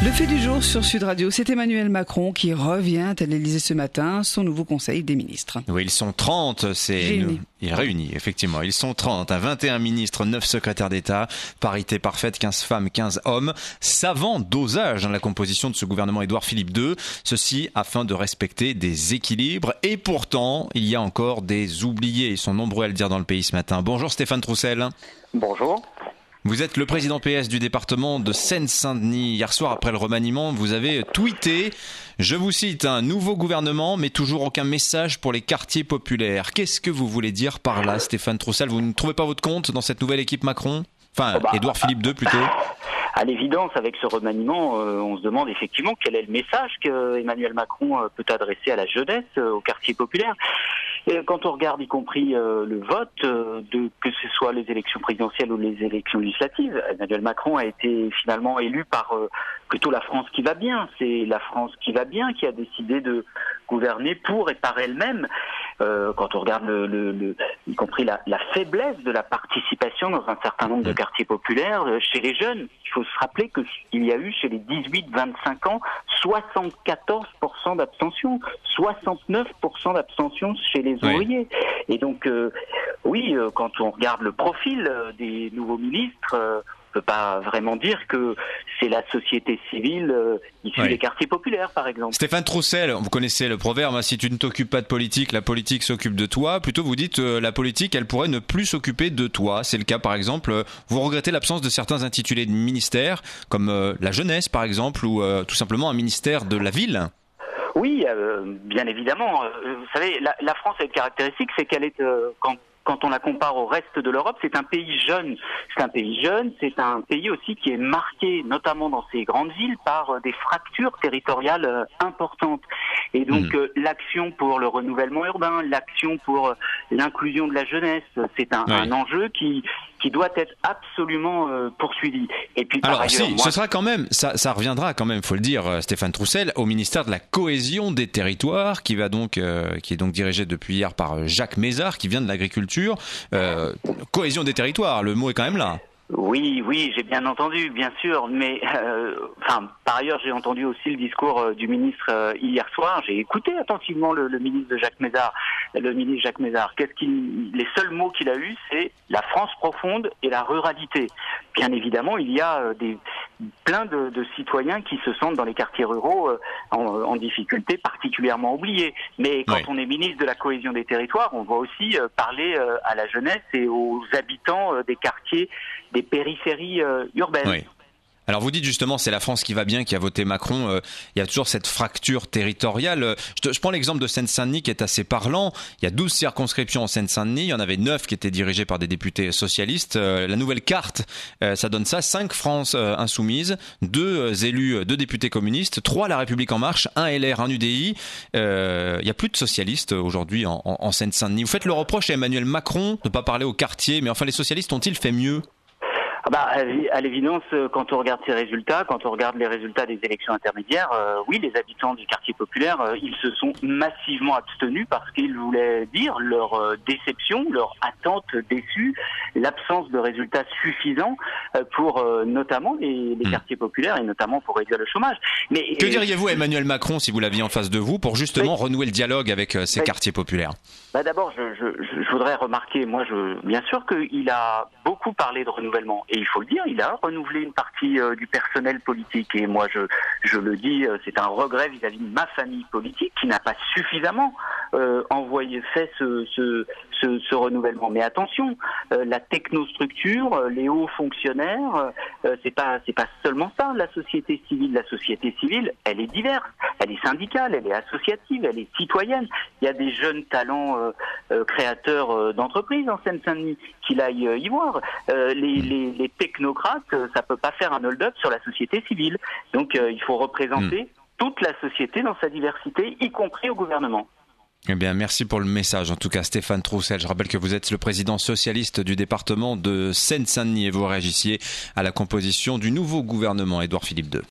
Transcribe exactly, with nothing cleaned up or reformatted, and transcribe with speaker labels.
Speaker 1: Le fait du jour sur Sud Radio, c'est Emmanuel Macron qui revient à l'Élysée ce matin, son nouveau conseil des ministres.
Speaker 2: Oui, ils sont trente, c'est
Speaker 1: Réunis.
Speaker 2: Ils réunis, effectivement. Ils sont trente, à vingt et un ministres, neuf secrétaires d'État, parité parfaite, quinze femmes, quinze hommes. Savant dosage dans la composition de ce gouvernement Édouard Philippe deux, ceci afin de respecter des équilibres. Et pourtant, il y a encore des oubliés, ils sont nombreux à le dire dans le pays ce matin. Bonjour Stéphane Troussel.
Speaker 3: Bonjour.
Speaker 2: Vous êtes le président P S du département de Seine-Saint-Denis. Hier soir, après le remaniement, vous avez tweeté, je vous cite, un nouveau gouvernement, mais toujours aucun message pour les quartiers populaires. Qu'est-ce que vous voulez dire par là, Stéphane Troussel? Vous ne trouvez pas votre compte dans cette nouvelle équipe Macron? Enfin,
Speaker 3: oh bah,
Speaker 2: Édouard Philippe deux plutôt.
Speaker 3: À l'évidence, avec ce remaniement, euh, on se demande effectivement quel est le message que Emmanuel Macron euh, peut adresser à la jeunesse, euh, aux quartiers populaires. Et quand on regarde y compris euh, le vote, euh, de, que ce soit les élections présidentielles ou les élections législatives, Emmanuel Macron a été finalement élu par euh, plutôt la France qui va bien. C'est la France qui va bien qui a décidé de gouverner pour et par elle-même. Euh, quand on regarde le, le, le, y compris la, la faiblesse de la participation dans un certain nombre de quartiers populaires euh, chez les jeunes, il faut se rappeler qu'il y a eu chez les dix-huit vingt-cinq ans soixante-quatorze pour cent d'abstention, soixante-neuf pour cent d'abstention chez les ouvriers. Oui. Et donc, euh, oui, euh, quand on regarde le profil euh, des nouveaux ministres, euh, on ne peut pas vraiment dire que c'est la société civile euh, issue oui. des quartiers populaires, par exemple. Stéphane
Speaker 2: Troussel, vous connaissez le proverbe, hein, si tu ne t'occupes pas de politique, la politique s'occupe de toi. Plutôt, vous dites euh, la politique, elle pourrait ne plus s'occuper de toi. C'est le cas, par exemple, euh, vous regrettez l'absence de certains intitulés de ministères, comme euh, la jeunesse, par exemple, ou euh, tout simplement un ministère de la ville.
Speaker 3: Oui, euh, bien évidemment. Euh, vous savez, la, la France a une caractéristique, c'est qu'elle est, euh, quand Quand on la compare au reste de l'Europe, c'est un pays jeune. C'est un pays jeune, c'est un pays aussi qui est marqué, notamment dans ces grandes villes, par des fractures territoriales importantes. Et donc, mmh. euh, l'action pour le renouvellement urbain, l'action pour l'inclusion de la jeunesse, c'est un, oui. un enjeu qui qui doit être absolument euh, poursuivi. Et puis, par
Speaker 2: Alors,
Speaker 3: ailleurs,
Speaker 2: si,
Speaker 3: moi...
Speaker 2: ce sera quand même, ça, ça reviendra quand même, faut le dire, Stéphane Troussel, au ministère de la cohésion des territoires, qui va donc, euh, qui est donc dirigé depuis hier par Jacques Mézard, qui vient de l'agriculture. Euh, cohésion des territoires, le mot est quand même là.
Speaker 3: Oui, oui, j'ai bien entendu, bien sûr, mais euh, enfin, par ailleurs, j'ai entendu aussi le discours euh, du ministre euh, hier soir. J'ai écouté attentivement le, le ministre de Jacques Mézard, le ministre Jacques Mézard. Qu'est-ce qu'il, les seuls mots qu'il a eus, c'est la France profonde et la ruralité. Bien évidemment, il y a euh, des plein de, de citoyens qui se sentent dans les quartiers ruraux euh, en, en difficulté, particulièrement oubliés. Mais quand oui. on est ministre de la cohésion des territoires, on va aussi euh, parler euh, à la jeunesse et aux habitants euh, des quartiers, des périphéries euh, urbaines.
Speaker 2: Oui. Alors vous dites justement c'est la France qui va bien, qui a voté Macron, euh, il y a toujours cette fracture territoriale. Je, te, je prends l'exemple de Seine-Saint-Denis qui est assez parlant. Il y a douze circonscriptions en Seine-Saint-Denis, il y en avait neuf qui étaient dirigées par des députés socialistes. Euh, la nouvelle carte, euh, ça donne ça, cinq France euh, insoumises, deux euh, élus, deux députés communistes, trois La République en marche, un L R, un U D I. Euh, il n'y a plus de socialistes aujourd'hui en, en, en Seine-Saint-Denis. Vous faites le reproche à Emmanuel Macron de ne pas parler au quartier, mais enfin les socialistes ont-ils fait mieux ?
Speaker 3: Ah bah, à l'évidence, quand on regarde ces résultats, quand on regarde les résultats des élections intermédiaires, euh, oui, les habitants du quartier populaire, euh, ils se sont massivement abstenus parce qu'ils voulaient dire leur euh, déception, leur attente déçue, l'absence de résultats suffisants euh, pour euh, notamment les, les mmh. quartiers populaires et notamment pour réduire le chômage. Mais
Speaker 2: que diriez-vous à Emmanuel Macron si vous l'aviez en face de vous pour justement mais, renouer le dialogue avec euh, ces mais, quartiers populaires?
Speaker 3: Bah d'abord, je, je, je voudrais remarquer, moi, je, bien sûr qu'il a beaucoup parlé de renouvellement. Et il faut le dire, il a renouvelé une partie euh, du personnel politique. Et moi, je, je le dis, euh, c'est un regret vis-à-vis de ma famille politique qui n'a pas suffisamment euh, envoyé, fait ce, ce, ce, ce renouvellement. Mais attention, euh, la technostructure, euh, les hauts fonctionnaires, euh, c'est pas, c'est pas seulement ça, la société civile. La société civile, elle est diverse. Elle est syndicale, elle est associative, elle est citoyenne. Il y a des jeunes talents euh, euh, créateurs euh, d'entreprises en Seine-Saint-Denis qu'il aille euh, y voir. Euh, les, les, les technocrates, euh, ça peut pas faire un hold-up sur la société civile. Donc euh, il faut représenter mmh. toute la société dans sa diversité, y compris au gouvernement.
Speaker 2: Eh bien, merci pour le message. En tout cas, Stéphane Troussel, je rappelle que vous êtes le président socialiste du département de Seine-Saint-Denis et vous réagissiez à la composition du nouveau gouvernement Édouard Philippe deux.